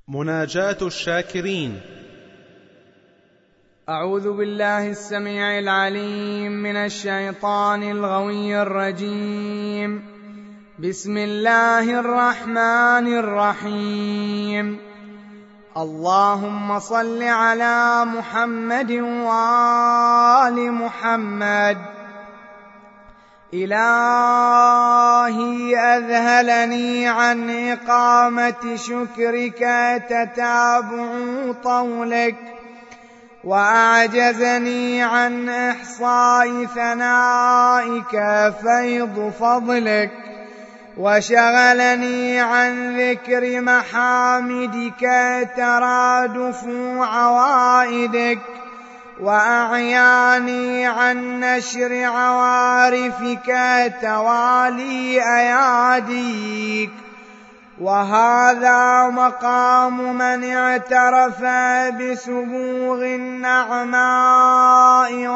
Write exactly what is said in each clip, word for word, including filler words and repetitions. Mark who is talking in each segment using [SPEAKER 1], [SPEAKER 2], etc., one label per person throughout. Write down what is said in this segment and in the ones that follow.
[SPEAKER 1] مناجاة الشاكرين.
[SPEAKER 2] أعوذ بالله السميع العليم من الشيطان الغوي الرجيم. بسم الله الرحمن الرحيم. اللهم صل على محمد وآل محمد. إلهي أذهلني عن إقامة شكرك تتابع طولك، وأعجزني عن إحصاء ثنائك فيض فضلك، وشغلني عن ذكر محامدك ترادف عوائدك، وأعياني عن نشر عوارفك توالي أياديك. وهذا مقام من اعترف بسبوغ النعماء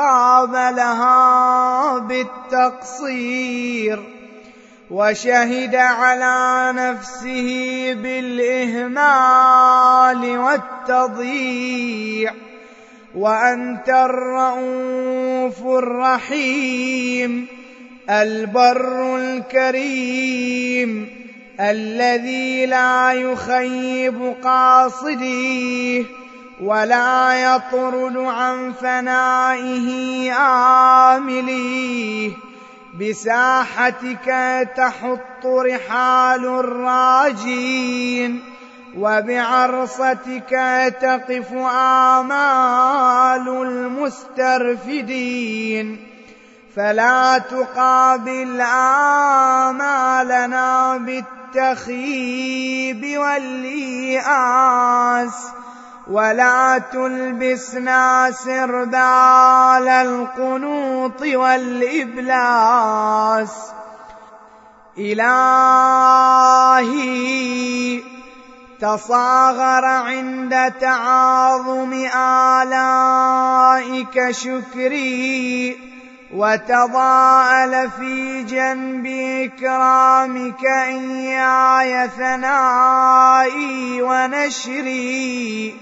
[SPEAKER 2] وقابلها بالتقصير، وشهد على نفسه بالإهمال والتضييع. وأنت الرؤوف الرحيم البر الكريم الذي لا يخيب قاصديه ولا يطرد عن فنائه آمليه. بساحتك تحط رحال الراجين، وبعرصتك تقف آمال المسترفدين. فلا تقابل آمالنا بالتخييب واليأس، ولا تلبسنا سربال القنوط والإبلاس. إلهي تصاغر عند تعاظم آلائك شكري، وتضاءل في جنب إكرامك إياي ثنائي ونشري.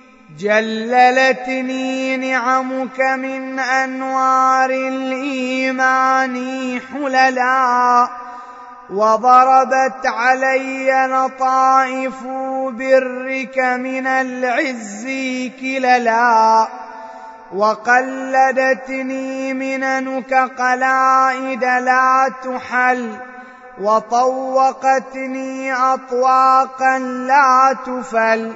[SPEAKER 2] جللتني نعمك من أنوار الإيمان حللا، وضربت علي لطائف برك من العز كللا، وقلدتني مننك قلائد لا تحل، وطوقتني أطواقا لا تفل.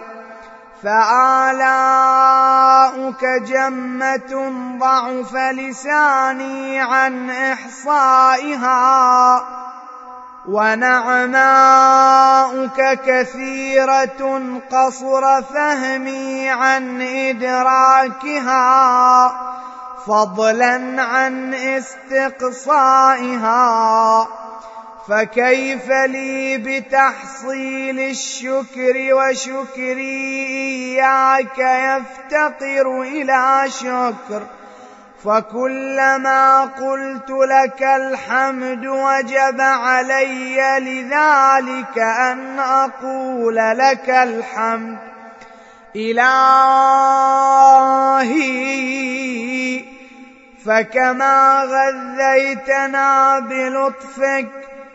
[SPEAKER 2] فآلاؤك جمة ضعف لساني عن إحصائها، ونعماؤك كثيرة قصر فهمي عن إدراكها، فضلا عن استقصائها. فكيف لي بتحصيل الشكر وشكري إياك يفتقر إلى شكر؟ فكلما قلت لك الحمد وجب علي لذلك أن أقول لك الحمد. إلهي فكما غذيتنا بلطفك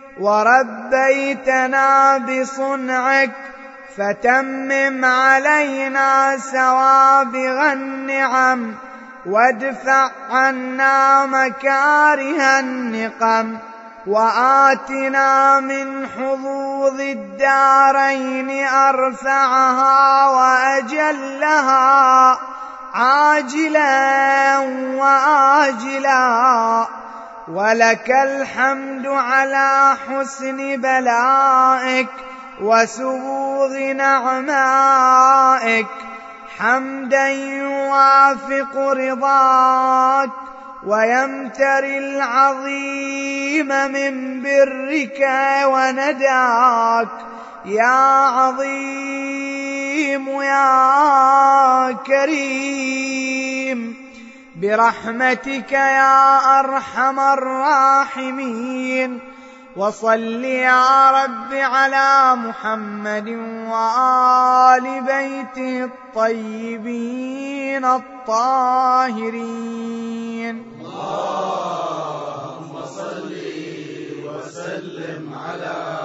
[SPEAKER 2] وربيتنا بصنعك، فتمم علينا سوابغ النعم، وادفع عنا مكاره النقم، وآتنا من حظوظ الدارين أرفعها وأجلها عاجلا وآجلا. ولك الحمد على حسن بلائك وسبوغ نعمائك، حمدا يوافق رضاك ويمتري العظيم من برك ونداك. يا عظيم يا كريم برحمتك يا أرحم الراحمين، وصل يا رب على محمد وآل بيته الطيبين الطاهرين.
[SPEAKER 3] اللهم صل وسلم على